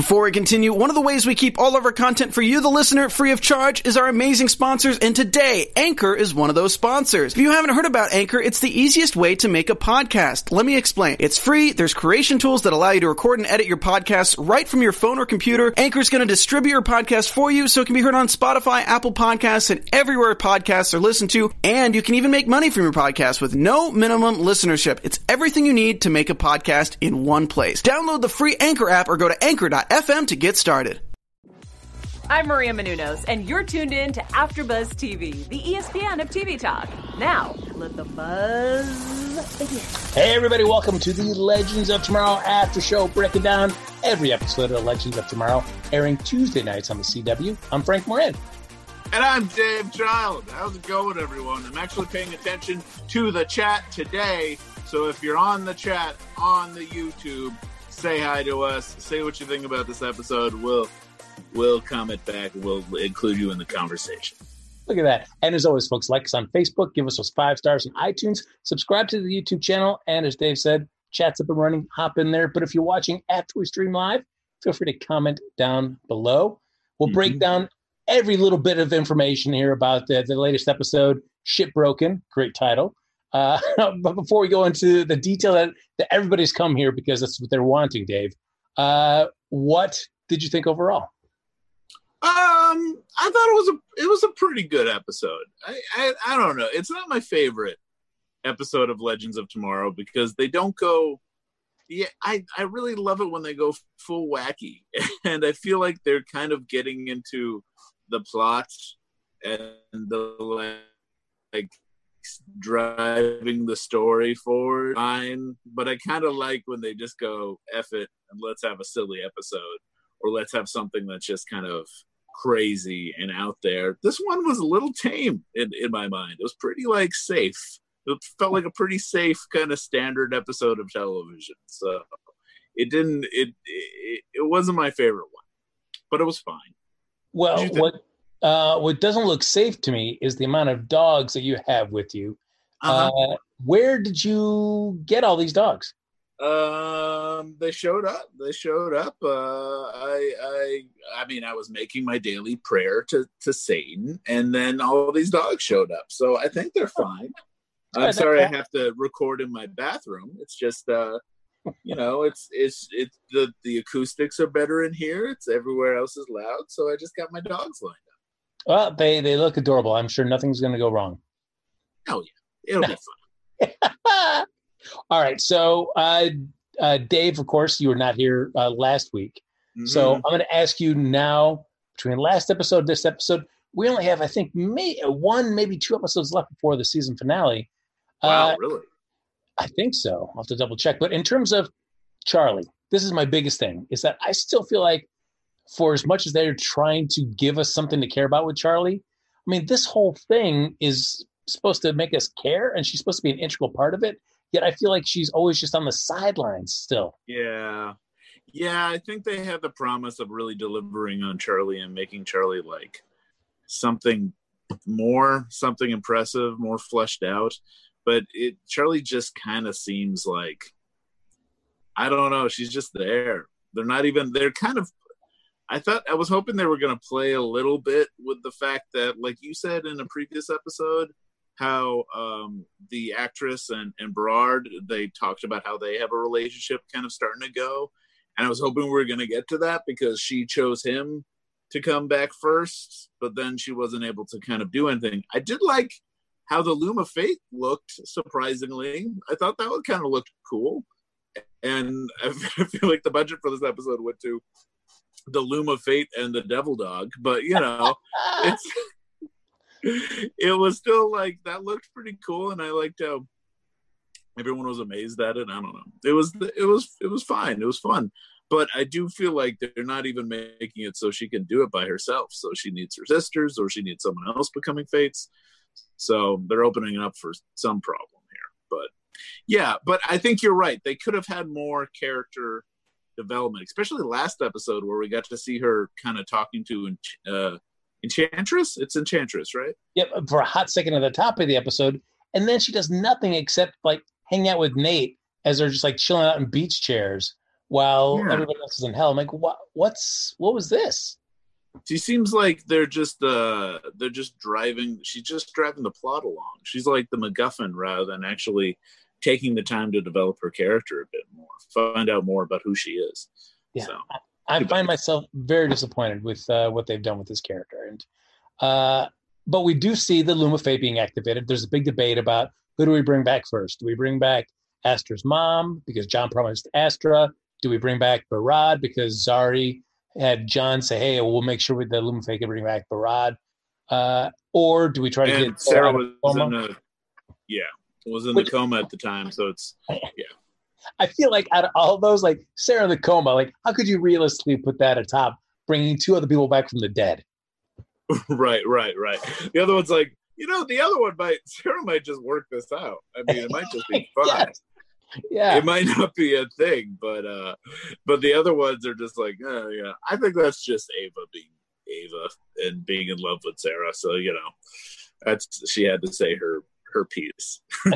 Before we continue, one of the ways we keep all of our content for you, the listener, free of charge is our amazing sponsors, and today, Anchor is one of those sponsors. If you haven't heard about Anchor, it's the easiest way to make a podcast. Let me explain. It's free, there's creation tools that allow you to record and edit your podcasts right from your phone or computer. Anchor's going to distribute your podcast for you so it can be heard on Spotify, Apple Podcasts, and everywhere podcasts are listened to, and you can even make money from your podcast with no minimum listenership. It's everything you need to make a podcast in one place. Download the free Anchor app or go to anchor.fm to get started. I'm Maria Menounos, and you're tuned in to AfterBuzz TV, the ESPN of TV talk. Now, let the buzz begin. Hey, everybody, welcome to the Legends of Tomorrow After Show, breaking down every episode of Legends of Tomorrow, airing Tuesday nights on the CW. I'm Frank Moran. And I'm Dave Child. How's it going, everyone? I'm actually paying attention to the chat today, so if you're on the chat on the YouTube, say hi to us, say what you think about this episode. We'll comment back. We'll include you in the conversation. Look at that. And as always, folks, like us on Facebook, give us those 5 stars on iTunes, subscribe to the YouTube channel, and as Dave said, chat's up and running, hop in there. But if you're watching after we stream live, feel free to comment down below. We'll break down every little bit of information here about the latest episode, Shipbroken, great title. But before we go into the detail that everybody's come here because that's what they're wanting, Dave, what did you think overall? I thought it was a pretty good episode. I don't know. It's not my favorite episode of Legends of Tomorrow because they don't go. Yeah, I really love it when they go full wacky, and I feel like they're kind of getting into the plot and the like driving the story forward. Fine, but I kind of like when they just go F it and let's have a silly episode, or let's have something that's just kind of crazy and out there. This one was a little tame in my mind. It was pretty safe. It felt like a pretty safe kind of standard episode of television. So it wasn't my favorite one, but it was fine. Well, what doesn't look safe to me is the amount of dogs that you have with you. Where did you get all these dogs? They showed up. I mean, I was making my daily prayer to Satan, and then all these dogs showed up. So I think they're fine. I'm sorry I have to record in my bathroom. It's just, it's the acoustics are better in here. It's everywhere else is loud. So I just got my dogs lined up. Well, they look adorable. I'm sure nothing's going to go wrong. Oh, yeah. It'll be fun. All right. So, Dave, of course, you were not here last week. Mm-hmm. So I'm going to ask you now, between last episode and this episode, we only have, I think, maybe 2 episodes left before the season finale. Wow, really? I think so. I'll have to double check. But in terms of Charlie, this is my biggest thing, is that I still feel like for as much as they're trying to give us something to care about with Charlie, I mean, this whole thing is supposed to make us care, and she's supposed to be an integral part of it. Yet I feel like she's always just on the sidelines still. Yeah. Yeah, I think they had the promise of really delivering on Charlie and making Charlie like something impressive, more fleshed out. But Charlie just kind of seems like, I don't know, she's just there. I was hoping they were going to play a little bit with the fact that, like you said in a previous episode, how the actress and Berard, they talked about how they have a relationship kind of starting to go. And I was hoping we were going to get to that because she chose him to come back first, but then she wasn't able to kind of do anything. I did like how the Loom of Fate looked, surprisingly. I thought that would kind of looked cool. And I feel like the budget for this episode went to the Loom of Fate and the Devil Dog. But, it was still like, that looked pretty cool. And I liked how everyone was amazed at it. I don't know. It was fine. It was fun. But I do feel like they're not even making it so she can do it by herself. So she needs her sisters, or she needs someone else becoming Fates. So they're opening it up for some problem here. But yeah, but I think you're right. They could have had more character development, especially last episode where we got to see her kind of talking to Enchantress. It's Enchantress, right? Yep, for a hot second at the top of the episode. And then she does nothing except like hang out with Nate as they're just like chilling out in beach chairs while Yeah. everybody else is in hell. I'm like, what was this? She seems like they're just driving. She's just driving the plot along. She's like the MacGuffin rather than actually taking the time to develop her character a bit more, find out more about who she is. Yeah. So I find myself very disappointed with what they've done with this character. And but we do see the Loom of Fate being activated. There's a big debate about who do we bring back first? Do we bring back Astra's mom because John promised Astra? Do we bring back Barad because Zari had John say, hey, we'll make sure the Loom of Fate can bring back Barad? Or do we try to get Sarah was in the coma at the time, so it's I feel like out of all those, like Sarah in the coma, like how could you realistically put that atop bringing two other people back from the dead? Right. The other one's like, the other one Sarah might just work this out. I mean, it might just be fun. Yeah. It might not be a thing, but the other ones are just like, oh yeah. I think that's just Ava being Ava and being in love with Sarah. So, she had to say her piece.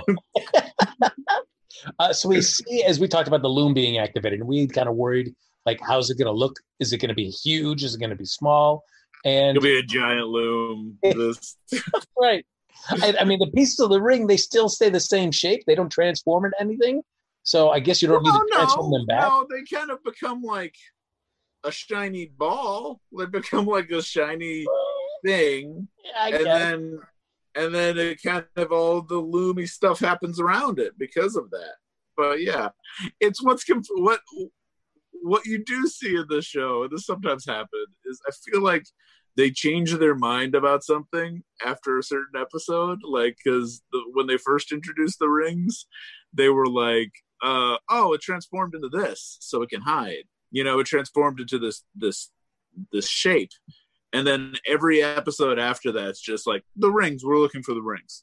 So we see, as we talked about the loom being activated, and we kind of worried, like, how's it going to look? Is it going to be huge? Is it going to be small? And it'll be a giant loom. Right. I mean, the pieces of the ring, they still stay the same shape. They don't transform into anything. So I guess you don't need to transform them back. No, they kind of become like a shiny ball. They become like a shiny thing. And then it kind of all the loomy stuff happens around it because of that. But yeah, it's what you do see in the show, and this sometimes happens, is I feel like they change their mind about something after a certain episode. Like, because when they first introduced the rings, they were like, it transformed into this, so it can hide. It transformed into this shape. And then every episode after that, it's just like, the rings, we're looking for the rings.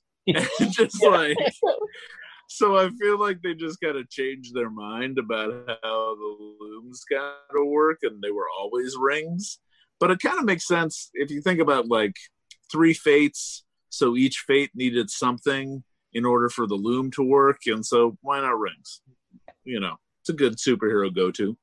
So I feel like they just got to change their mind about how the looms got to work, and they were always rings. But it kind of makes sense if you think about like 3 fates, so each fate needed something in order for the loom to work, and so why not rings? It's a good superhero go-to.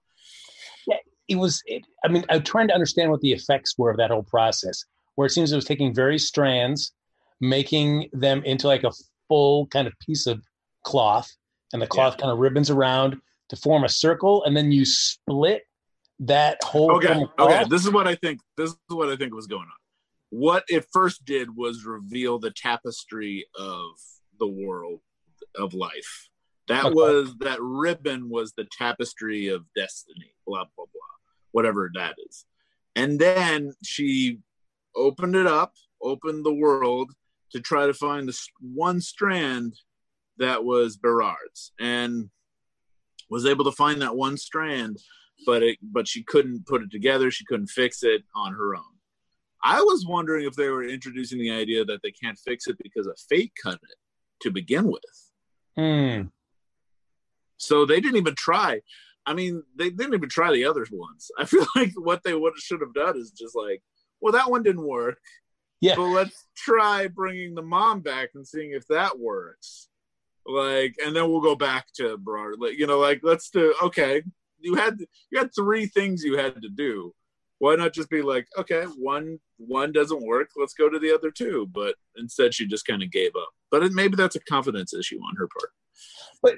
I'm trying to understand what the effects were of that whole process, where it seems it was taking various strands, making them into like a full kind of piece of cloth, and the cloth kind of ribbons around to form a circle, and then you split that whole Okay. This is what I think was going on. What it first did was reveal the tapestry of the world of life. That ribbon was the tapestry of destiny, blah, blah, blah, whatever that is. And then she opened the world to try to find the one strand that was Berard's, and was able to find that one strand, but she couldn't put it together. She couldn't fix it on her own. I was wondering if they were introducing the idea that they can't fix it because a fate cut it to begin with. So they didn't even try. I mean, they didn't even try the other ones. I feel like what they should have done is just like, well, that one didn't work. Yeah. But let's try bringing the mom back and seeing if that works. Like, and then we'll go back to Berard. Let's do, okay, you had 3 things you had to do. Why not just be like, okay, one doesn't work, let's go to the other 2. But instead she just kind of gave up. But maybe that's a confidence issue on her part. But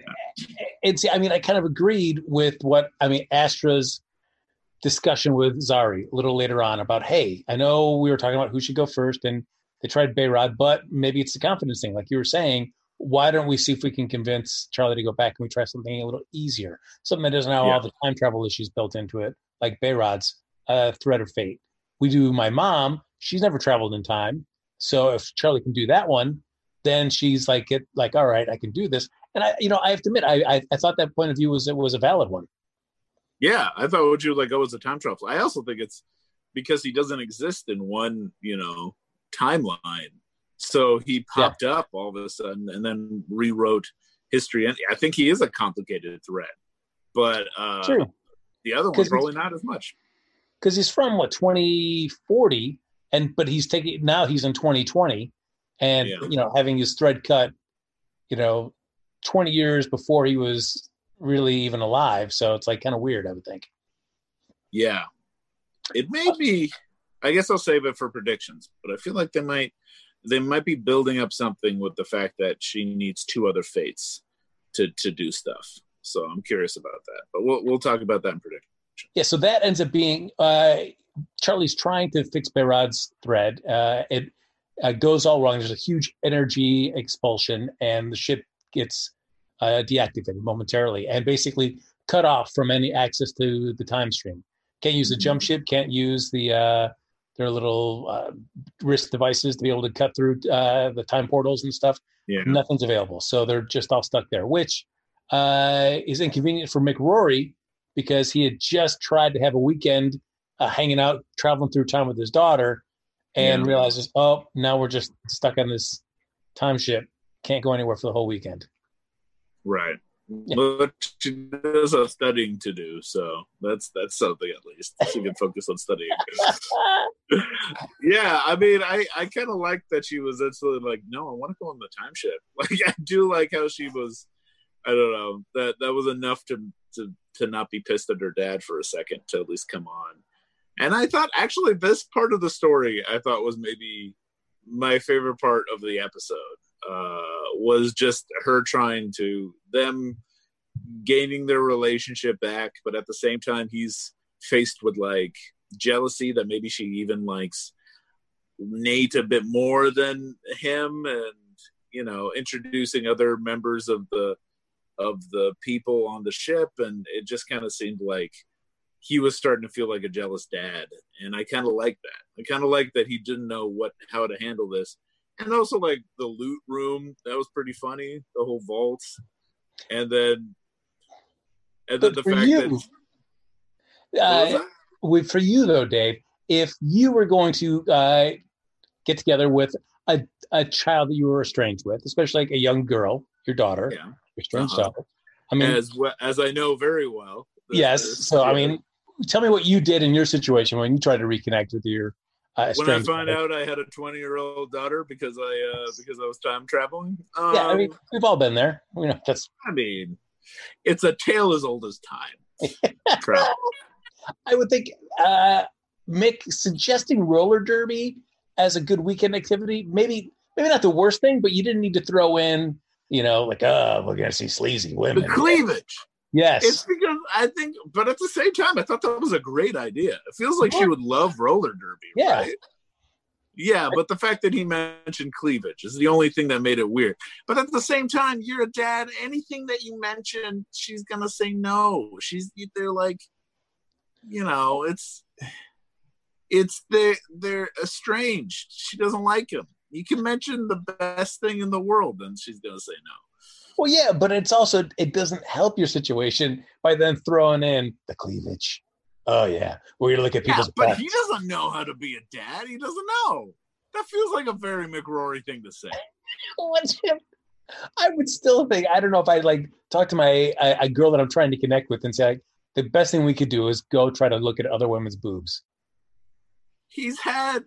I kind of agreed with Astra's discussion with Zari a little later on about, hey, I know we were talking about who should go first, and they tried Behrad, but maybe it's the confidence thing. Like you were saying, why don't we see if we can convince Charlie to go back and we try something a little easier, something that doesn't have all the time travel issues built into it, like Behrad's Thread of Fate. We do my mom. She's never traveled in time. So if Charlie can do that one, then she's like, all right, I can do this. And I have to admit, I thought that point of view was a valid one. Yeah, I thought what you were like, it's a time travel. I also think it's because he doesn't exist in one, timeline. So he popped up all of a sudden and then rewrote history. And I think he is a complicated thread, but True. The other one's probably not as much. Because he's from 2040, but he's in 2020, and having his thread cut, 20 years before he was really even alive. So it's like kind of weird, I would think. Yeah. It may be, I guess I'll save it for predictions, but I feel like they might be building up something with the fact that she needs 2 other fates to do stuff. So I'm curious about that, but we'll talk about that in prediction. Yeah. So that ends up being, Charlie's trying to fix Bayrod's thread. It goes all wrong. There's a huge energy expulsion, and the ship gets deactivated momentarily and basically cut off from any access to the time stream. Can't use the jump ship. Can't use their little wrist devices to be able to cut through the time portals and stuff. Yeah. Nothing's available, so they're just all stuck there, which is inconvenient for McRory because he had just tried to have a weekend hanging out, traveling through time with his daughter, and realizes, oh, now we're just stuck on this time ship. Can't go anywhere for the whole weekend. Right. Yeah. But she does have studying to do, so that's something at least. She can focus on studying. Yeah, I mean, I kind of like that she was absolutely like, no, I want to go on the time ship. Like, I do like how she was, I don't know, that was enough to not be pissed at her dad for a second, to at least come on. And I thought, actually, this part of the story, I thought was maybe my favorite part of the episode. Was just her trying to, them gaining their relationship back, but at the same time, he's faced with like jealousy that maybe she even likes Nate a bit more than him, and you know, introducing other members of the people on the ship, and it just kind of seemed like he was starting to feel like a jealous dad, and I kind of like that. I kind of like that he didn't know how to handle this. And also, like, the loot room, that was pretty funny, the whole vault. And then the fact that... for you, though, Dave, if you were going to get together with a child that you were estranged with, especially like a young girl, your daughter, your estranged daughter. I mean, as I know very well. Yes. So, I mean, tell me what you did in your situation when you tried to reconnect with your when I found out I had a 20-year-old daughter because I was time traveling. Yeah, I mean, we've all been there. You know, I mean, it's a tale as old as time. I would think Mick suggesting roller derby as a good weekend activity, maybe not the worst thing, but you didn't need to throw in, you know, like, we're gonna see sleazy women. The cleavage. Yes. It's because I think, but at the same time, I thought that was a great idea. It feels like she would love roller derby, right? Yeah, but the fact that he mentioned cleavage is the only thing that made it weird. But at the same time, you're a dad. Anything that you mention, she's going to say no. They're like, you know, they're estranged. She doesn't like him. You can mention the best thing in the world, and she's going to say no. Well, yeah, but it doesn't help your situation by then throwing in the cleavage. Oh, yeah. We're going to look at people's but he doesn't know how to be a dad. He doesn't know. That feels like a very McRory thing to say. I would still think, I don't know if I'd like talk to a girl that I'm trying to connect with and say, like, the best thing we could do is go try to look at other women's boobs. He's had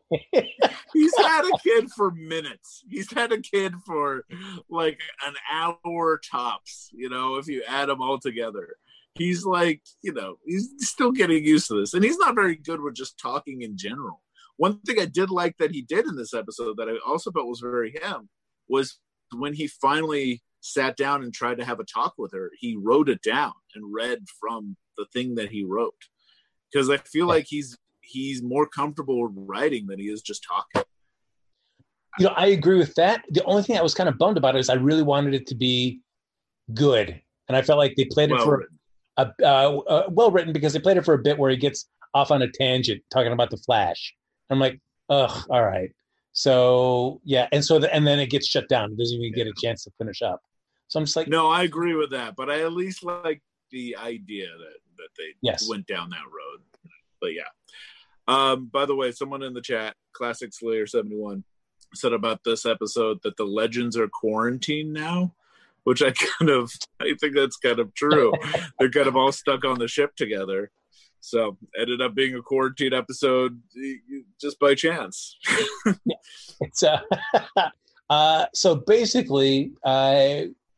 a kid for minutes. He's had a kid for like an hour tops, you know, if you add them all together. He's like, you know, he's still getting used to this. And he's not very good with just talking in general. One thing I did like that he did in this episode that I also felt was very him was when he finally sat down and tried to have a talk with her, he wrote it down and read from the thing that he wrote. Because I feel like he's more comfortable writing than he is just talking. You know, I agree with that. The only thing I was kind of bummed about it is I really wanted it to be good. And I felt like they played it well written because they played it for a bit where he gets off on a tangent talking about the Flash. I'm like, ugh, all right. So, yeah. And so, and then it gets shut down. It doesn't even get a chance to finish up. So I'm just like, no, I agree with that. But I at least like the idea that they went down that road. But yeah. By the way, someone in the chat, Classic Slayer 71, said about this episode that the legends are quarantined now, which I think that's kind of true. They're kind of all stuck on the ship together. So ended up being a quarantine episode just by chance. It's so basically,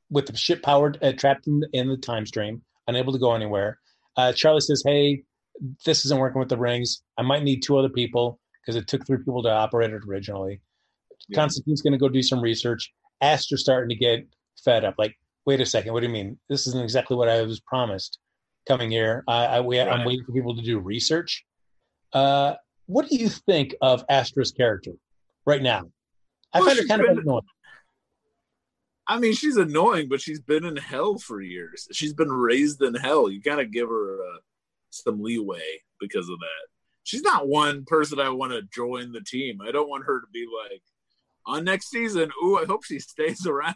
with the ship powered, trapped in the time stream, unable to go anywhere. Charlie says, hey, this isn't working with the rings. I might need 2 other people because it took 3 people to operate it originally. Yeah. Constantine's going to go do some research. Astra's starting to get fed up. Like, wait a second. What do you mean? This isn't exactly what I was promised coming here. I'm waiting for people to do research. What do you think of Astra's character right now? I find her kind of annoying. I mean, she's annoying, but she's been in hell for years. She's been raised in hell. You got to give her some leeway because of that. She's not one person I want to join the team. I don't want her to be like, on next season, I hope she stays around.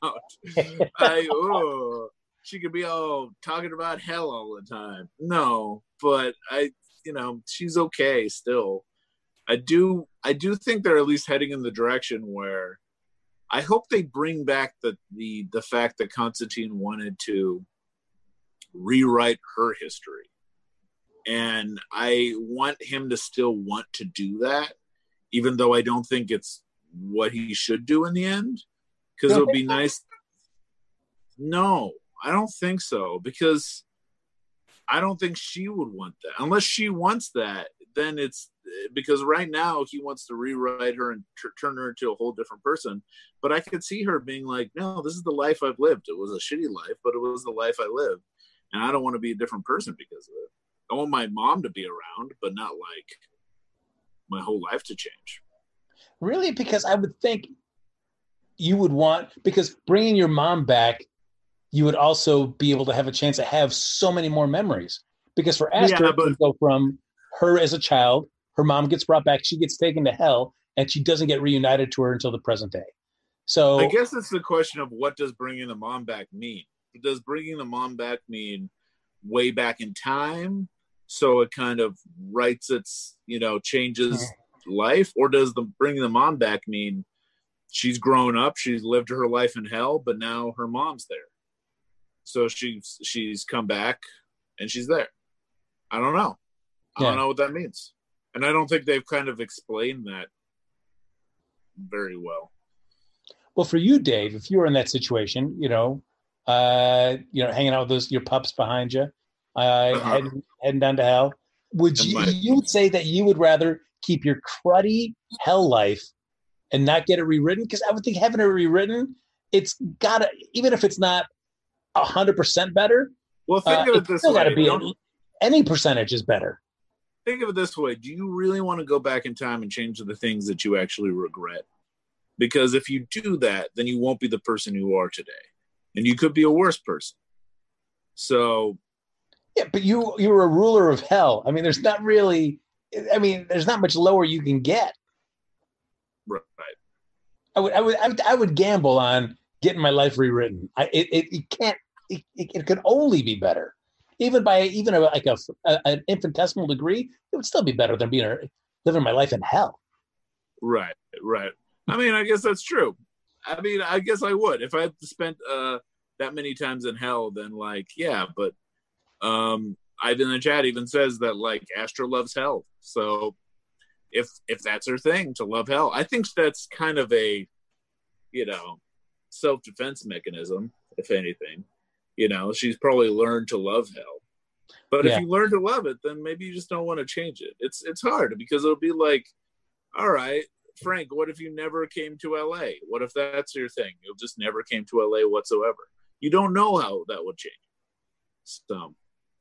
She could be all talking about hell all the time. No, but she's okay still. I do think they're at least heading in the direction where I hope they bring back the fact that Constantine wanted to rewrite her history. And I want him to still want to do that, even though I don't think it's what he should do in the end. Because it would be nice. No, I don't think so. Because I don't think she would want that. Unless she wants that, then it's because right now he wants to rewrite her and turn her into a whole different person. But I could see her being like, no, this is the life I've lived. It was a shitty life, but it was the life I lived. And I don't want to be a different person because of it. I want my mom to be around, but not like my whole life to change. Really? Because I would think you would want, because bringing your mom back, you would also be able to have a chance to have so many more memories. Because for Astra, it would go from her as a child, her mom gets brought back, she gets taken to hell, and she doesn't get reunited to her until the present day. So I guess it's the question of what does bringing the mom back mean? Does bringing the mom back mean way back in time? So it kind of writes its, changes life, or does bringing the mom back mean she's grown up, she's lived her life in hell, but now her mom's there, so she's come back and she's there. I don't know. I don't know what that means, and I don't think they've kind of explained that very well. Well, for you, Dave, if you were in that situation, hanging out with your pups behind you, heading down to hell, would you say that you would rather keep your cruddy hell life and not get it rewritten? Because I would think having it rewritten, it's gotta, even if it's not 100% better. Well, think of it this way: gotta be any percentage is better. Think of it this way: do you really want to go back in time and change the things that you actually regret? Because if you do that, then you won't be the person you are today, and you could be a worse person. So. Yeah, but you're a ruler of hell. I mean, there's not much lower you can get. Right. I would gamble on getting my life rewritten. It could only be better. Even by an infinitesimal degree, it would still be better than living my life in hell. Right. I mean, I guess that's true. I mean, I guess I would. If I had spent that many times in hell, then but Ivan in the chat even says that Astra loves hell. So if that's her thing, to love hell, I think that's kind of a, self-defense mechanism, if anything. She's probably learned to love hell. But if you learn to love it, then maybe you just don't want to change it. It's hard because it'll be like, all right, Frank, what if you never came to LA? What if that's your thing? You just never came to LA whatsoever. You don't know how that would change. So.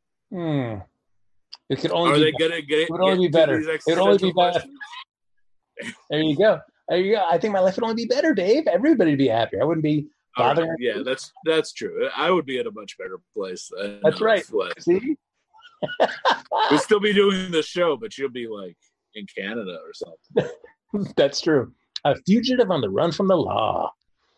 It could only. Are they gonna get it? It would only be better. It would only be better. There you go. I think my life would only be better, Dave. Everybody would be happier. I wouldn't be bothering. Right. Yeah, that's true. I would be at a much better place. That's right. See, we'd still be doing the show, but you'll be in Canada or something. That's true. A fugitive on the run from the law.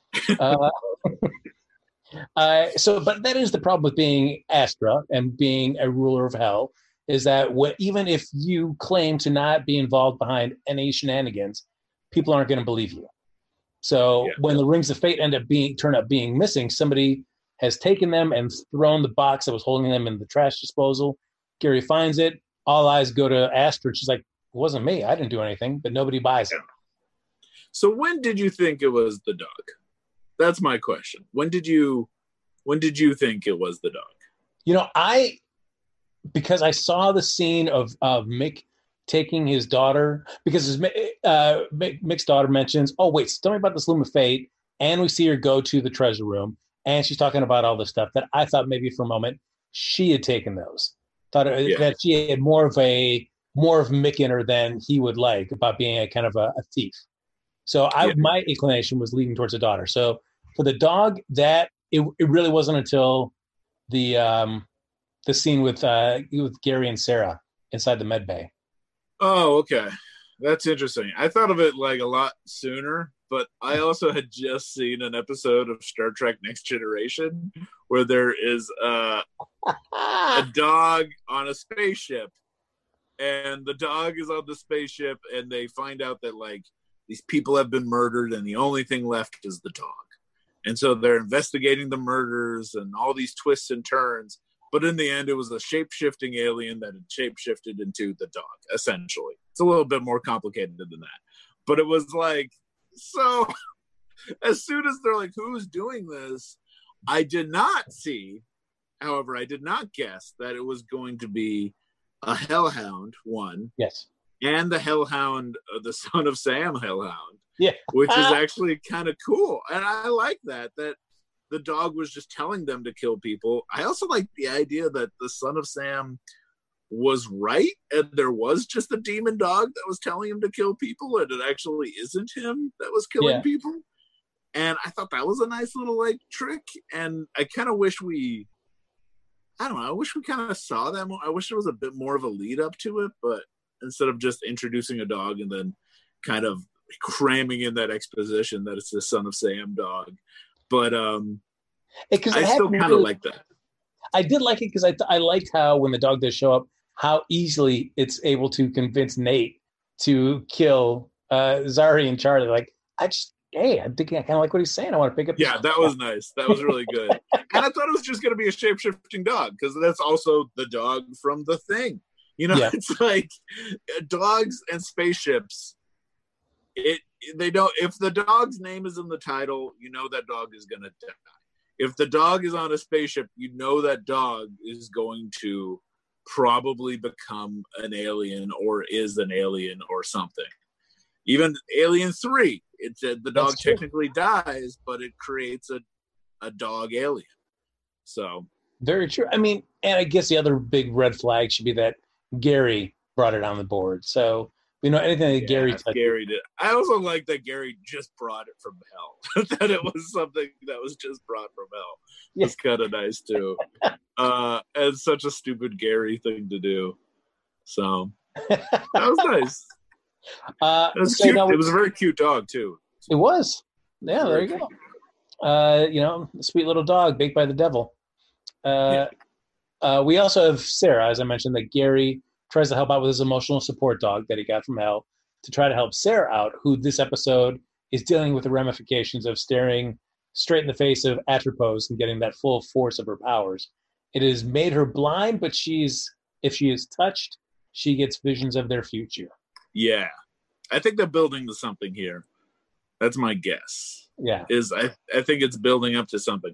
But that is the problem with being Astra and being a ruler of hell, is that even if you claim to not be involved behind any shenanigans, people aren't going to believe you. So when the rings of fate turn up being missing, somebody has taken them and thrown the box that was holding them in the trash disposal. Gary finds it. All eyes go to Astra. She's like, it wasn't me. I didn't do anything, but nobody buys it. So when did you think it was the dog? That's my question. When did you When did you think it was the dog? You know, because I saw the scene of Mick taking his daughter, because Mick's daughter mentions, oh, wait, tell me about this Loom of Fate. And we see her go to the treasure room, and she's talking about all this stuff that I thought maybe for a moment she had taken those. Thought that she had more of Mick in her than he would like about being a kind of a thief. So my inclination was leaning towards the daughter. So for the dog, that it really wasn't until the scene with Gary and Sarah inside the med bay. Oh, okay. That's interesting. I thought of it like a lot sooner, but I also had just seen an episode of Star Trek Next Generation where there is a dog on a spaceship, and the dog is on the spaceship, and they find out that like these people have been murdered and the only thing left is the dog. And so they're investigating the murders and all these twists and turns. But in the end, it was a shape-shifting alien that had shape-shifted into the dog, essentially. It's a little bit more complicated than that. But it was like, so as soon as they're like, who's doing this? I did not guess that it was going to be a Hellhound one. Yes. And the Hellhound, the Son of Sam Hellhound. Yeah. Which is actually kind of cool. And I like that the dog was just telling them to kill people. I also like the idea that the Son of Sam was right, and there was just a demon dog that was telling him to kill people, and it actually isn't him that was killing people. And I thought that was a nice little like trick. And I kind of wish we kind of saw that more. I wish there was a bit more of a lead up to it, but instead of just introducing a dog and then kind of cramming in that exposition that it's the Son of Sam dog. But I still kind of like that. I did like it because I liked how when the dog does show up, how easily it's able to convince Nate to kill Zari and Charlie. Like, I'm thinking I kind of like what he's saying. I want to pick up. Yeah, that was nice. That was really good. And I thought it was just going to be a shape-shifting dog because that's also the dog from The Thing. You know, It's like dogs and spaceships. They don't. If the dog's name is in the title, you know that dog is going to die. If the dog is on a spaceship, you know that dog is going to probably become an alien or is an alien or something. Even Alien 3, the dog technically dies, but it creates a dog alien. So very true. I mean, and I guess the other big red flag should be that Gary brought it on the board. So anything that Gary did. I also like that Gary just brought it from hell. That it was something that was just brought from hell. Yeah. It's kind of nice too. And such a stupid Gary thing to do. So that was nice. It was cute. It was a very cute dog too. It was. Yeah, there you go. Sweet little dog baked by the devil. We also have Sarah, as I mentioned, that Gary tries to help out with his emotional support dog that he got from hell to try to help Sarah out, who this episode is dealing with the ramifications of staring straight in the face of Atropos and getting that full force of her powers. It has made her blind, but if she is touched, she gets visions of their future. Yeah. I think they're building to something here. That's my guess. Yeah. I think it's building up to something.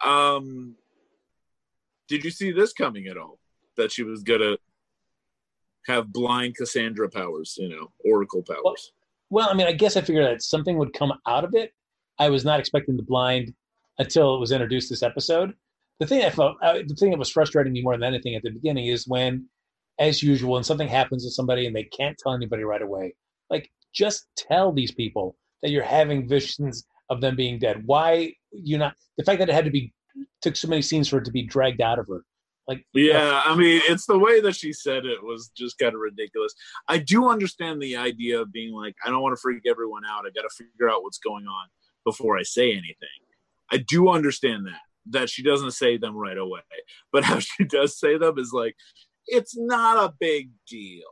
Did you see this coming at all? That she was going to have blind Cassandra powers, Oracle powers. Well, I mean, I guess I figured that something would come out of it. I was not expecting the blind until it was introduced this episode. The thing that was frustrating me more than anything at the beginning is when, as usual, when something happens to somebody and they can't tell anybody right away, like, just tell these people that you're having visions of them being dead. Why the fact that it took so many scenes for it to be dragged out of her. I mean, it's the way that she said it was just kind of ridiculous. I do understand the idea of being like, I don't want to freak everyone out. I got to figure out what's going on before I say anything. I do understand that she doesn't say them right away. But how she does say them is like, it's not a big deal.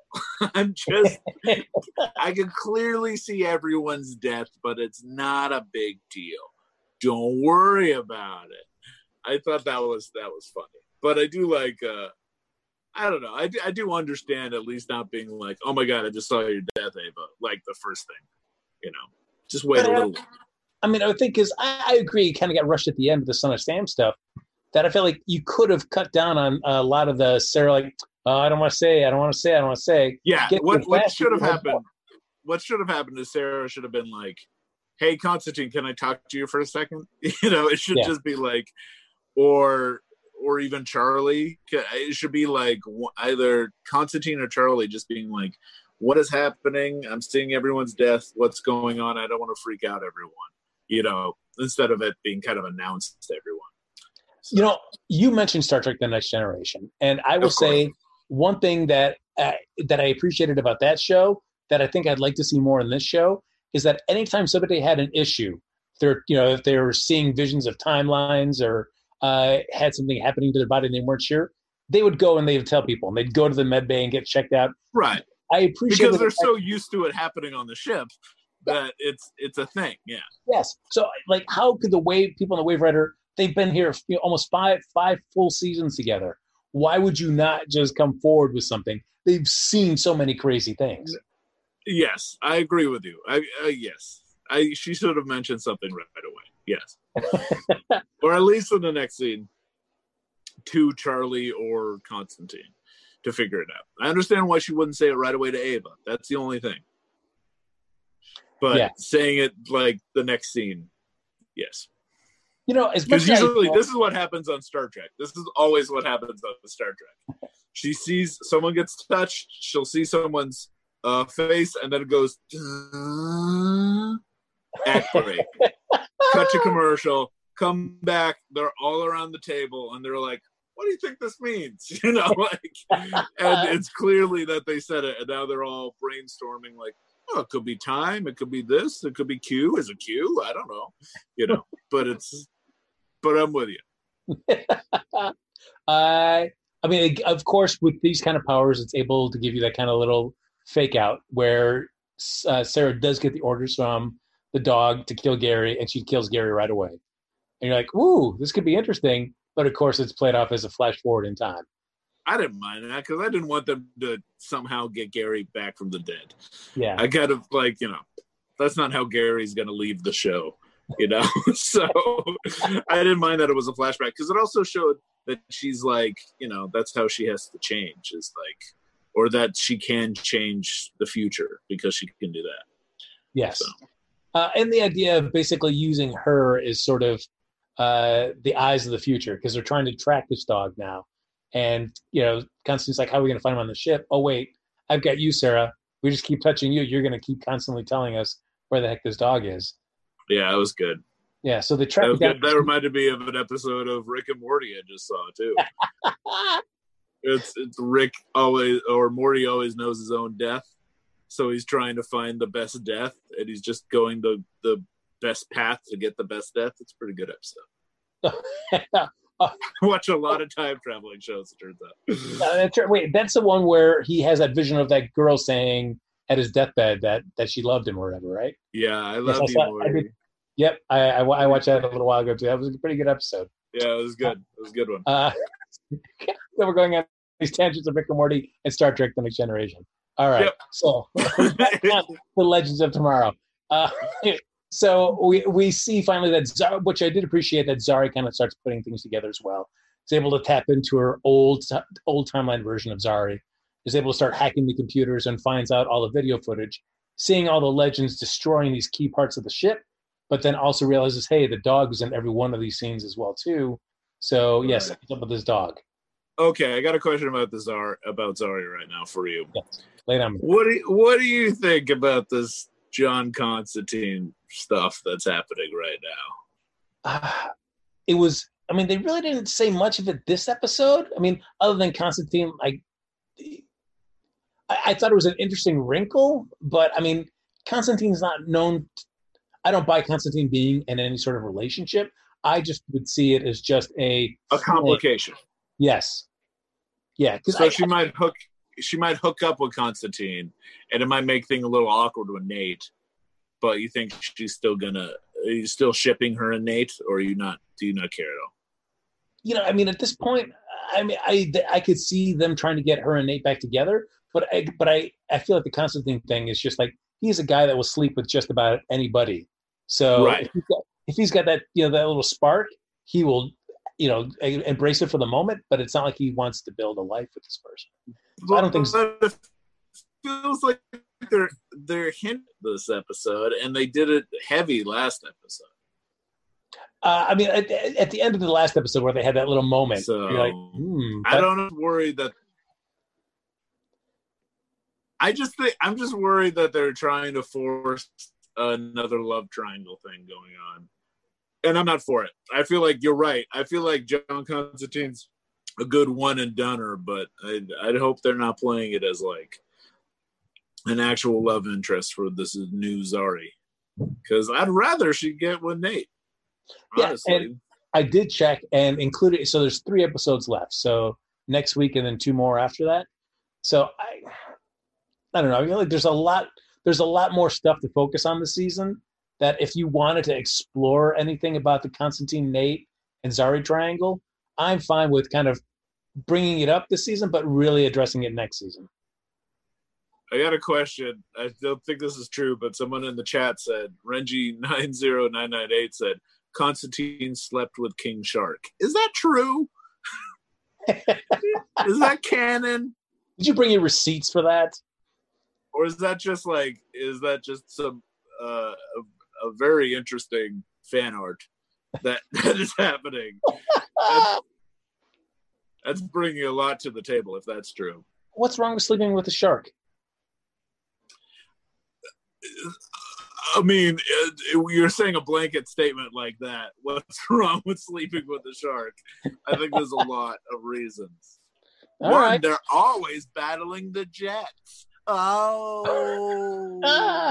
I can clearly see everyone's death, but it's not a big deal. Don't worry about it. I thought that was funny. But I do like, I don't know. I do understand at least not being like, oh my God, I just saw your death, Ava. Like the first thing, just wait a little. I mean, I would think because I agree, it kind of got rushed at the end with the Son of Sam stuff. That I feel like you could have cut down on a lot of the Sarah, like, I don't want to say, I don't want to say, I don't want to say. Yeah, what should have happened? What should have happened is Sarah should have been like, "Hey, Constantine, can I talk to you for a second?" It should just be like, or even Charlie. It should be like either Constantine or Charlie just being like, "What is happening? I'm seeing everyone's death. What's going on? I don't want to freak out everyone." Instead of it being kind of announced to everyone. So. You mentioned Star Trek: The Next Generation, and I will say one thing that I appreciated about that show that I think I'd like to see more in this show is that anytime somebody had an issue, if they were seeing visions of timelines or had something happening to their body and they weren't sure, they would go and they would tell people, and they'd go to the med bay and get checked out. Right. I appreciate because they're so used to it happening on the ship that it's a thing. Yeah. Yes. So like, how could people in the Wave Rider? They've been here almost five full seasons together. Why would you not just come forward with something? They've seen so many crazy things. Yes, I agree with you. Yes. She should have mentioned something right away. Yes. Or at least in the next scene to Charlie or Constantine to figure it out. I understand why she wouldn't say it right away to Ava. That's the only thing. But saying it like the next scene, yes. Because usually this is what happens on Star Trek. This is always what happens on Star Trek. She sees someone gets touched. She'll see someone's face, and then it goes act break. Cut to commercial. Come back. They're all around the table, and they're like, "What do you think this means?" And it's clearly that they said it, and now they're all brainstorming like, "Oh, it could be time. It could be this. It could be Q. Is it Q? I don't know. But I'm with you. I mean, of course, with these kind of powers, it's able to give you that kind of little fake out where Sarah does get the orders from the dog to kill Gary, and she kills Gary right away. And you're like, "Ooh, this could be interesting." But of course, it's played off as a flash forward in time. I didn't mind that because I didn't want them to somehow get Gary back from the dead. Yeah. I kind of that's not how Gary's going to leave the show. So I didn't mind that it was a flashback because it also showed that she's like, that's how she has to change or that she can change the future because she can do that. Yes. So. And the idea of basically using her is sort of the eyes of the future because they're trying to track this dog now. And, Constantine's like, "How are we going to find him on the ship? Oh, wait, I've got you, Sarah. We just keep touching you. You're going to keep constantly telling us where the heck this dog is." Yeah, it was good. Yeah, so they track that reminded me of an episode of Rick and Morty I just saw too. It's Rick Morty always knows his own death, so he's trying to find the best death, and he's just going the best path to get the best death. It's a pretty good episode. I watch a lot of time traveling shows. It turns out. That's right. Wait, that's the one where he has that vision of that girl saying at his deathbed that she loved him or whatever, right? Yeah, I love you, Morty. Yep, I watched that a little while ago too. That was a pretty good episode. Yeah, it was good. It was a good one. So we're going on these tangents of Rick and Morty and Star Trek: The Next Generation. All right, So the Legends of Tomorrow. So we see finally that Zari, which I did appreciate, that Zari kind of starts putting things together as well. Is able to tap into her old timeline version of Zari. Is able to start hacking the computers and finds out all the video footage, seeing all the Legends destroying these key parts of the ship, but then also realizes, hey, the dog is in every one of these scenes as well too. So yes, what's up with this dog? Okay, I got a question about Zari right now for you. Yes. Lay down. What do you think about this John Constantine stuff that's happening right now? It was. I mean, they really didn't say much of it this episode. I mean, other than Constantine, I thought it was an interesting wrinkle, but I mean, Constantine's not known. I don't buy Constantine being in any sort of relationship. I just would see it as just a complication. Yes. Yeah. So she might hook up with Constantine, and it might make things a little awkward with Nate. But you think she's still are you still shipping her and Nate, or do you not care at all? I mean, at this point, I mean, I could see them trying to get her and Nate back together, but I feel like the Constantine thing is just like, he's a guy that will sleep with just about anybody. So Right. if he's got that, that little spark, he will, embrace it for the moment. But it's not like he wants to build a life with this person. So I don't think. It feels like they're hinting this episode, and they did it heavy last episode. I mean, at the end of the last episode where they had that little moment, So you're like, I don't worry that. I'm just worried that they're trying to force another love triangle thing going on, and I'm not for it. I feel like you're right. I feel like John Constantine's a good one and doneer, but I'd hope they're not playing it as like an actual love interest for this new Zari, because I'd rather she get with Nate. Honestly. Yeah, and I did check and included. So there's 3 episodes left. So next week and then 2 more after that. So I don't know. I feel like there's a lot more stuff to focus on this season. That if you wanted to explore anything about the Constantine, Nate, and Zari triangle, I'm fine with kind of bringing it up this season, but really addressing it next season. I got a question. I don't think this is true, but someone in the chat said, Renji90998 said, Constantine slept with King Shark. Is that true? Is that canon? Did you bring your receipts for that? Or is that just some a very interesting fan art that is happening? That's bringing a lot to the table if that's true. What's wrong with sleeping with a shark? I mean, you're saying a blanket statement like that. What's wrong with sleeping with a shark? I think there's a lot of reasons. All One, right. they're always battling the jets. Oh.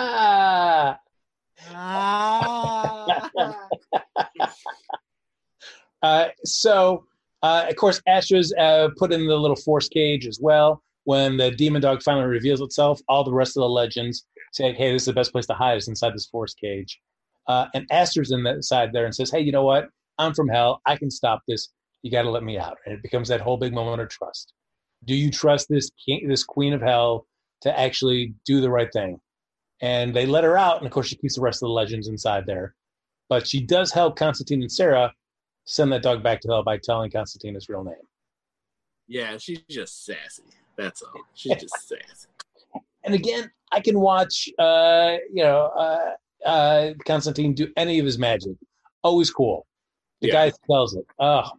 So, of course, Astra's put in the little force cage as well. When the demon dog finally reveals itself, all the rest of the legends say, hey, this is the best place to hide is inside this force cage. And Astra's inside there and says, hey, you know what? I'm from hell. I can stop this. You got to let me out. And it becomes that whole big moment of trust. Do you trust this queen of hell to actually do the right thing? And they let her out. And, of course, she keeps the rest of the legends inside there. But she does help Constantine and Sarah send that dog back to hell by telling Constantine his real name. Yeah, she's just sassy. That's all. She's just sassy. And again, I can watch, Constantine do any of his magic. Always cool. The guy tells it. Oh,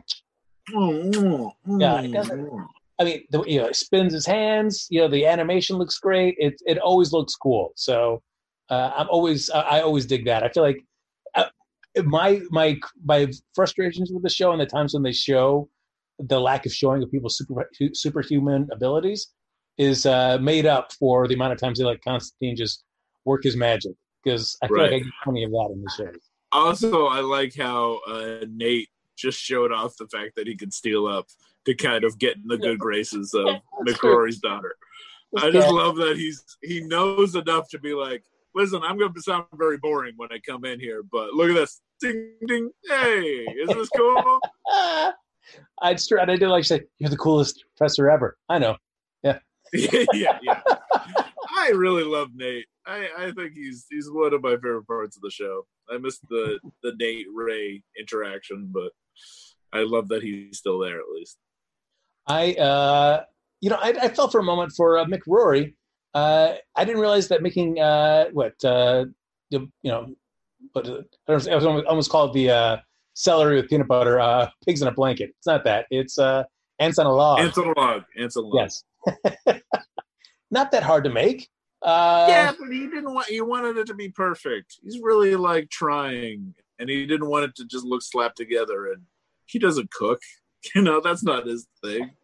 yeah. It doesn't. I mean, it spins his hands. The animation looks great. It always looks cool. So I always dig that. I feel like my frustrations with the show and the times when they show the lack of showing of people's superhuman abilities is made up for the amount of times they let Constantine just work his magic, because I feel like I get plenty of that in the show. Also, I like how Nate just showed off the fact that he could steal up to kind of get in the good graces of McRory's daughter. I just love that he knows enough to be like, listen, I'm going to sound very boring when I come in here, but look at this. Ding, ding. Hey, isn't this cool? I did like say, you're the coolest professor ever. I know. Yeah. yeah. I really love Nate. I think he's one of my favorite parts of the show. I missed the Nate Ray interaction, but I love that he's still there at least. I felt for a moment for Mick Rory. I didn't realize that making it was almost called the celery with peanut butter, pigs in a blanket. It's not that. It's ants on a log. Ants on a log. Yes. Not that hard to make. Yeah, but he wanted it to be perfect. He's really like trying, and he didn't want it to just look slapped together. And he doesn't cook. That's not his thing.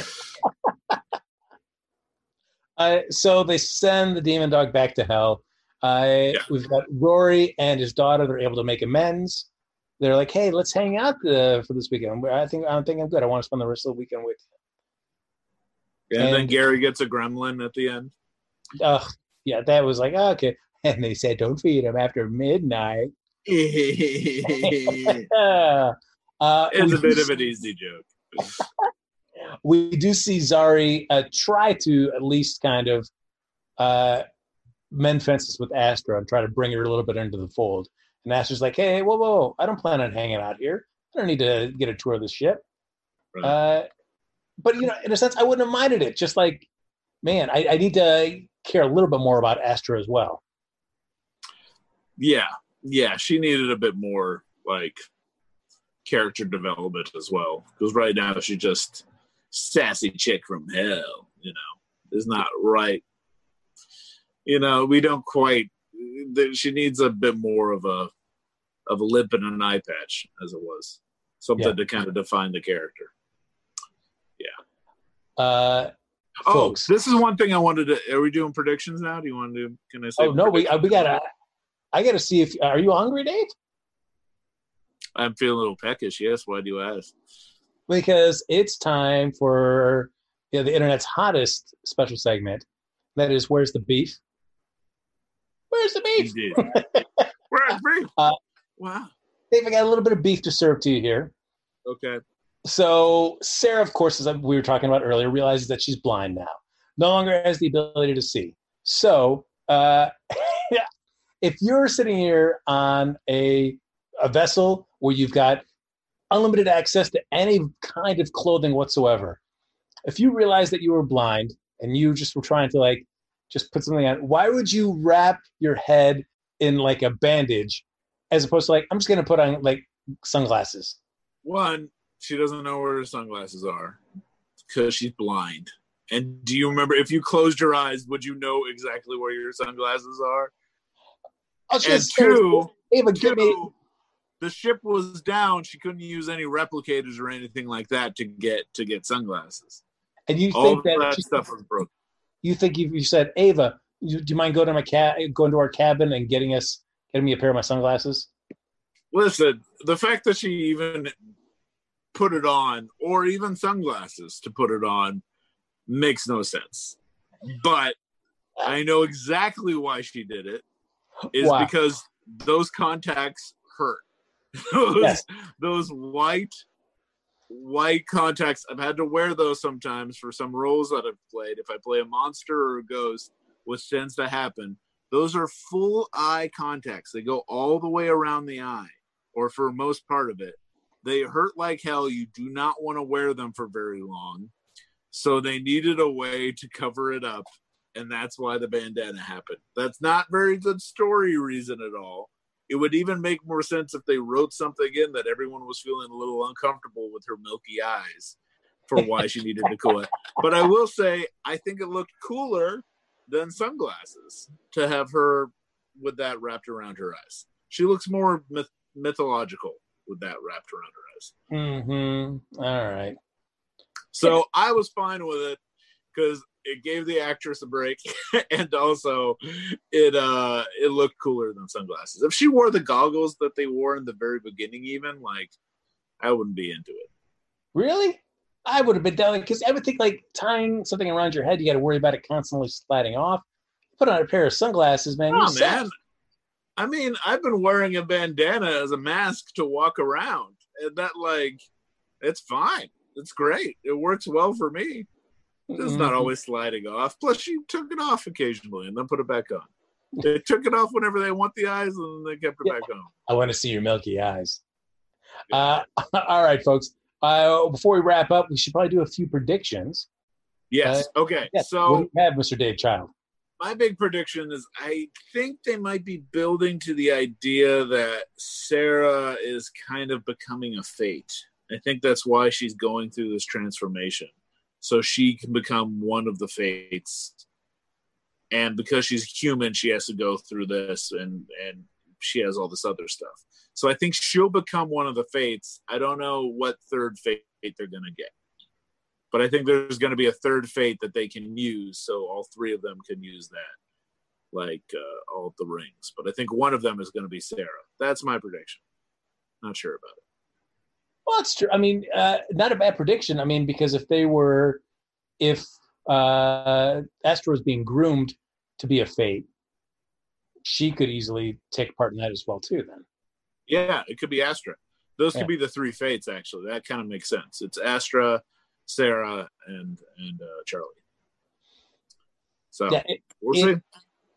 So they send the demon dog back to hell. We've got Rory and his daughter. They're able to make amends. They're like, "Hey, let's hang out for this weekend. I think I'm good. I want to spend the rest of the weekend with you." And then Gary gets a gremlin at the end. Yeah, that was like, okay. And they said, "Don't feed him after midnight." It's a bit of an easy joke. We do see Zari try to at least kind of mend fences with Astra and try to bring her a little bit into the fold. And Astra's like, hey, whoa, I don't plan on hanging out here. I don't need to get a tour of the ship. Right. But, in a sense, I wouldn't have minded it. Just like, man, I need to care a little bit more about Astra as well. Yeah, she needed a bit more, like, character development as well. Because right now she's just sassy chick from hell, is not right. We don't quite. She needs a bit more of a lip and an eye patch, as it was, something to kind of define the character. Yeah. Folks, this is one thing I wanted to. Are we doing predictions now? Do you want to? Can I say? Oh no, we gotta. I gotta see if. Are you hungry, Dave? I'm feeling a little peckish. Yes. Why do you ask? Because it's time for the internet's hottest special segment. That is, where's the beef? Where's the beef? Where's beef? Wow. Dave, I got a little bit of beef to serve to you here. Okay. So Sarah, of course, as we were talking about earlier, realizes that she's blind now. No longer has the ability to see. So if you're sitting here on a vessel where you've got unlimited access to any kind of clothing whatsoever, if you realize that you were blind and you just were trying to just put something on, why would you wrap your head in like a bandage as opposed to I'm just going to put on sunglasses? One, she doesn't know where her sunglasses are because she's blind. And do you remember, if you closed your eyes, would you know exactly where your sunglasses are? And two, the ship was down. She couldn't use any replicators or anything like that to get sunglasses. And you think that stuff was broken. You think you said, Ava, do you mind going to our cabin and getting me a pair of my sunglasses? Listen, the fact that she even put it on, or even sunglasses to put it on, makes no sense. But I know exactly why she did it. Is because those contacts hurt. Those white contacts, I've had to wear those sometimes for some roles that I've played. If I play a monster or a ghost, which tends to happen, those are full eye contacts. They go all the way around the eye, or for most part of it. They hurt like hell. You do not want to wear them for very long. So they needed a way to cover it up, and that's why the bandana happened. That's not very good story reason at all. It would even make more sense if they wrote something in that everyone was feeling a little uncomfortable with her milky eyes for why she needed to cool it. But I will say, I think it looked cooler than sunglasses to have her with that wrapped around her eyes. She looks more mythological with that wrapped around her eyes. Mm-hmm. All right. So I was fine with it because it gave the actress a break, and also it looked cooler than sunglasses. If she wore the goggles that they wore in the very beginning, even I wouldn't be into it. Really? I would have been down because I would think tying something around your head, you got to worry about it constantly sliding off. Put on a pair of sunglasses, man. Oh, man. I mean, I've been wearing a bandana as a mask to walk around, and that it's fine. It's great. It works well for me. It's not always sliding off. Plus, she took it off occasionally and then put it back on. They took it off whenever they want the eyes, and they kept it back on. I want to see your milky eyes. All right, folks. Before we wrap up, we should probably do a few predictions. Yes. Okay. Yes. So, what do you have, Mr. Dave Child? My big prediction is I think they might be building to the idea that Sarah is kind of becoming a fate. I think that's why she's going through this transformation. So she can become one of the fates. And because she's human, she has to go through this, and she has all this other stuff. So I think she'll become one of the fates. I don't know what third fate they're going to get. But I think there's going to be a third fate that they can use, so all three of them can use that, all the rings. But I think one of them is going to be Sarah. That's my prediction. Not sure about it. Well, that's true. I mean, not a bad prediction. I mean, because if Astra was being groomed to be a fate, she could easily take part in that as well, too, then. Yeah, it could be Astra. Those could be the three fates, actually. That kind of makes sense. It's Astra, Sarah, and Charlie. So we'll see.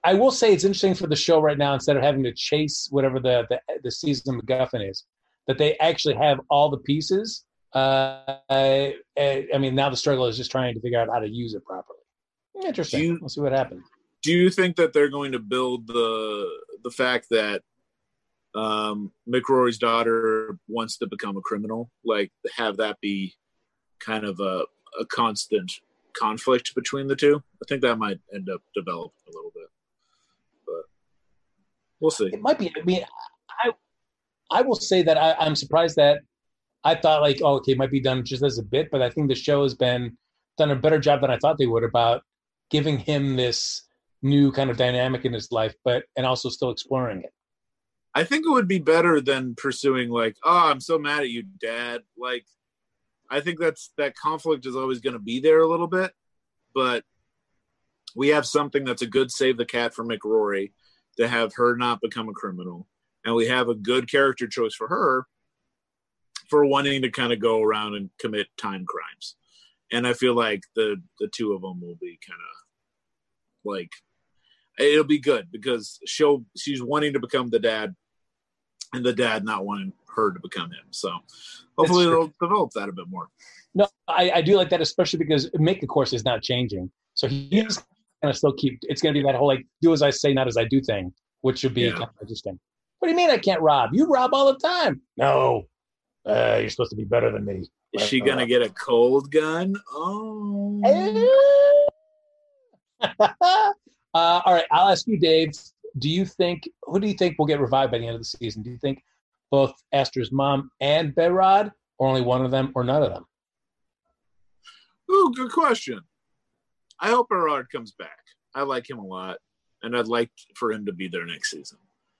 I will say it's interesting for the show right now, instead of having to chase whatever the season MacGuffin is, that they actually have all the pieces. I mean, now the struggle is just trying to figure out how to use it properly. Interesting. We'll see what happens. Do you think that they're going to build the fact that McRory's daughter wants to become a criminal, like have that be kind of a constant conflict between the two? I think that might end up developing a little bit, but we'll see. It might be. I mean, I will say that I'm surprised that I thought like, oh, okay, it might be done just as a bit, but I think the show has done a better job than I thought they would about giving him this new kind of dynamic in his life, and also still exploring it. I think it would be better than pursuing like, oh, I'm so mad at you, Dad. Like, I think that conflict is always going to be there a little bit, but we have something that's a good save the cat for McRory to have her not become a criminal. And we have a good character choice for her for wanting to kind of go around and commit time crimes. And I feel like the two of them will be kind of like, it'll be good because she's wanting to become the dad and the dad not wanting her to become him. So hopefully they'll develop that a bit more. No, I do like that, especially because Mick, of course, is not changing. So he's going to still it's going to be that whole like, do as I say, not as I do thing, which should be kind of interesting. What do you mean I can't rob? You rob all the time. No, you're supposed to be better than me. Is she going to get a cold gun? Oh. All right, I'll ask you, Dave. Who do you think will get revived by the end of the season? Do you think both Astra's mom and Berard, or only one of them, or none of them? Ooh, good question. I hope Berard comes back. I like him a lot, and I'd like for him to be there next season.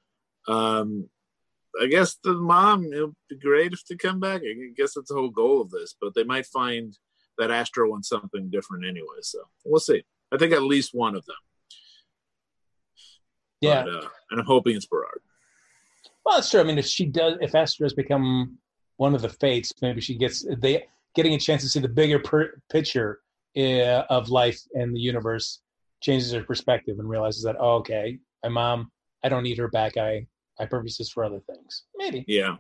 I guess the mom, it would be great if to come back. I guess that's the whole goal of this, but they might find that Astra wants something different anyway, so we'll see. I think at least one of them. Yeah. But, and I'm hoping it's Berard. Well, that's true. I mean, if Astra has become one of the fates, maybe she getting a chance to see the bigger picture of life and the universe changes her perspective and realizes that, oh, okay, my mom, I don't need her back. I purpose this for other things. Maybe. Yeah.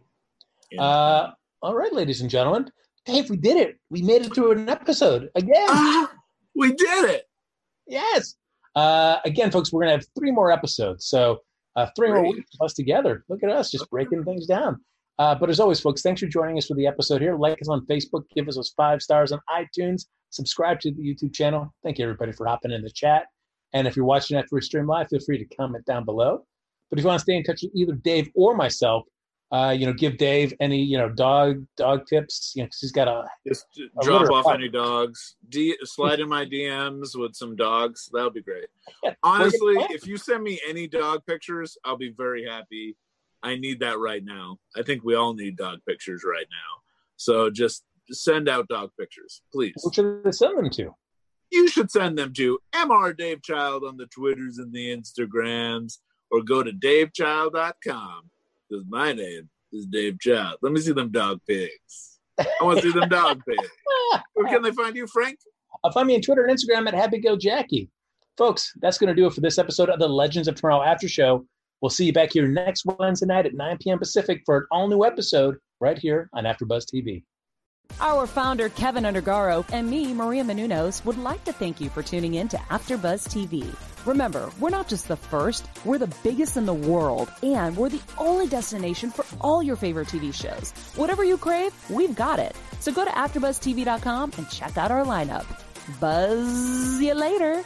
All right, ladies and gentlemen. Dave, we did it. We made it through an episode again. We did it. Yes. Again, folks, we're going to have 3 more episodes. So 3 more weeks plus together. Look at us just breaking things down. But as always, folks, thanks for joining us for the episode here. Like us on Facebook. Give us those 5 stars on iTunes. Subscribe to the YouTube channel. Thank you, everybody, for hopping in the chat. And if you're watching after we stream live, feel free to comment down below. But if you want to stay in touch with either Dave or myself, give Dave any, dog tips, because he's got just drop off any dogs. Slide in my DMs with some dogs. That would be great. Yeah, honestly, if you send me any dog pictures, I'll be very happy. I need that right now. I think we all need dog pictures right now. So just send out dog pictures, please. Who should they send them to? You should send them to Mr. Dave Child on the Twitters and the Instagrams, or go to davechild.com, because my name is Dave Child. Let me see them dog pics. I want to see them dog pics. Where can they find you, Frank? Find me on Twitter and Instagram at HappyGoJackie. Folks, that's going to do it for this episode of the Legends of Tomorrow After Show. We'll see you back here next Wednesday night at 9 p.m. Pacific for an all-new episode right here on AfterBuzz TV. Our founder, Kevin Undergaro, and me, Maria Menounos, would like to thank you for tuning in to AfterBuzz TV. Remember, we're not just the first, we're the biggest in the world, and we're the only destination for all your favorite TV shows. Whatever you crave, we've got it. So go to AfterBuzzTV.com and check out our lineup. Buzz you later.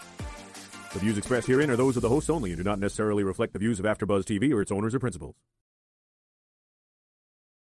The views expressed herein are those of the hosts only and do not necessarily reflect the views of AfterBuzz TV or its owners or principals.